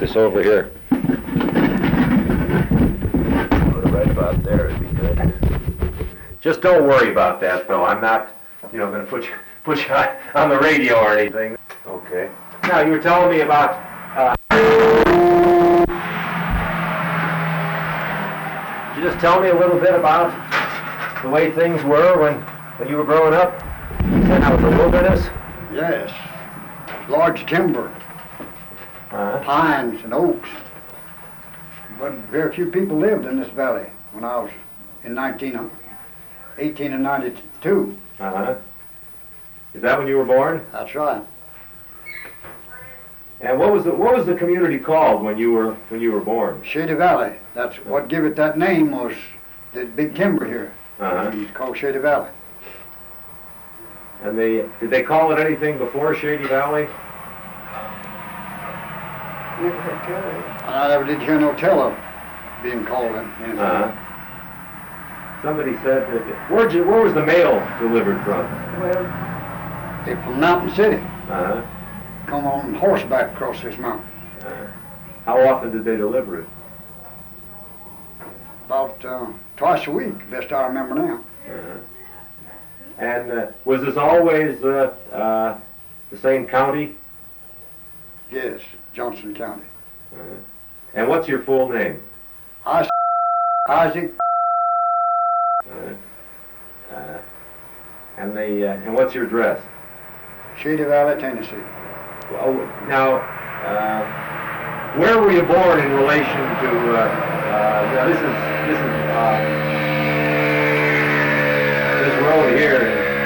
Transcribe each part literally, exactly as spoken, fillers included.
this over here. Put it right about there would be good. Just don't worry about that, though. I'm not, you know, going to put you, put you on, on the radio or anything. Okay. Now, you were telling me about... Uh, could you just tell me a little bit about the way things were when, when you were growing up? You said how it was a wilderness? Yes. Large timber. Uh-huh. Pines and oaks. But very few people lived in this valley when I was in nineteen, eighteen and ninety-two. Uh-huh. Is that when you were born? That's right. And what was the what was the community called when you were when you were born? Shady Valley. That's what gave it that name, was the big timber here. Uh-huh. It's called Shady Valley. And they did they call it anything before Shady Valley? Never heard tell of it. I never did hear no tell of being called anything. Uh-huh. Somebody said that. Where'd you, where was the mail delivered from? Well, they from Mountain City. Uh-huh. Come on horseback across this mountain. Uh-huh. How often did they deliver it? About uh, twice a week, best I remember now. Uh-huh. And uh, was this always uh, uh, the same county? Yes, Johnson County. Uh-huh. And what's your full name? I Isaac. Uh-huh. Uh, and the uh, and what's your address? Shady Valley, Tennessee. Well, now, uh, where were you born in relation to? Uh, uh, now this is this is uh, this road here.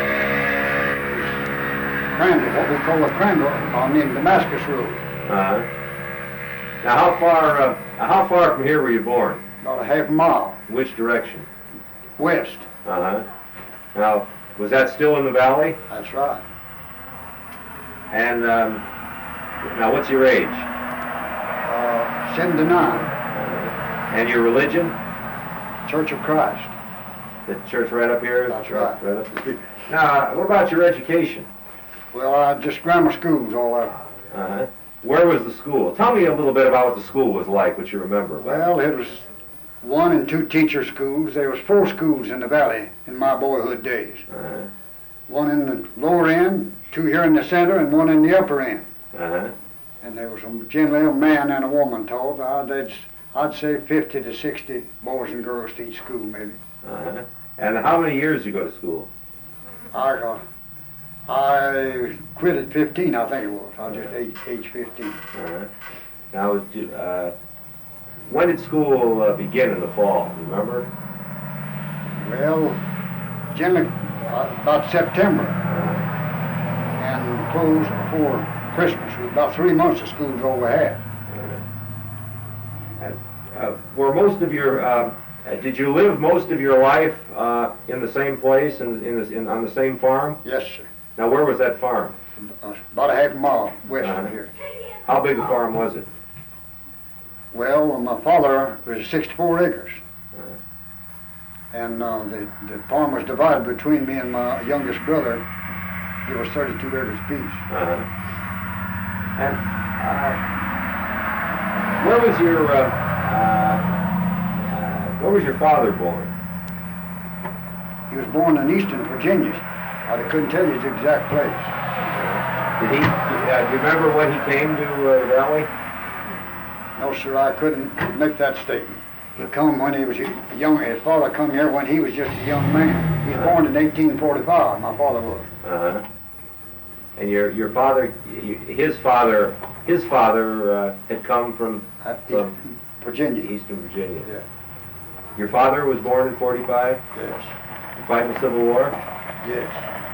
Crandall, what we call the Crandall, I mean Damascus Road. Uh-huh. Now, how far uh, how far from here were you born? About a half mile Which direction? west. Uh-huh. Now, was that still in the valley? That's right. And um, now, what's your age? Uh, seventy-nine, Uh, and your religion? Church of Christ. The church right up here? That's right. Right up the street. Now, what about your education? Well, I just grammar schools all over. Uh-huh. Where was the school? Tell me a little bit about what the school was like, what you remember. Well, it was one and two teacher schools. There was four schools in the valley in my boyhood days. Uh-huh. One in the lower end, two here in the center, and one in the upper end. Uh-huh. And there was a, generally a man and a woman taught. I'd, I'd, I'd say fifty to sixty boys and girls to each school, maybe. Uh-huh. And how many years did you go to school? I uh, I quit at fifteen, I think it was. I was just age, age fifteen. Uh-huh. Now, uh, when did school uh, begin in the fall? You remember? Well, generally uh, about September, and closed before Christmas. It was about three months of school's all we had. And, uh, were most of your uh, did you live most of your life uh, in the same place and in, in, this, in on the same farm? Yes, sir. Now, where was that farm? Uh, about a half a mile west Uh-huh. of here. How big a farm was it? Well, my father was sixty-four acres. Uh-huh. And uh, the, the farm was divided between me and my youngest brother. It was thirty-two acres apiece. Uh-huh. And uh, where was your uh, uh, where was your father born? He was born in Eastern Virginia. I couldn't tell you his exact place. Did he? Uh, do you remember when he came to uh, the valley? No, sir, I couldn't make that statement. He come when he was young. His father come here when he was just a young man. He was born in eighteen forty-five. My father was. Uh-huh. And your your father, his father, his father uh, had come from from Virginia. Eastern Virginia. Yeah. Your father was born in forty-five. Yes. Fighting the Civil War. Yes.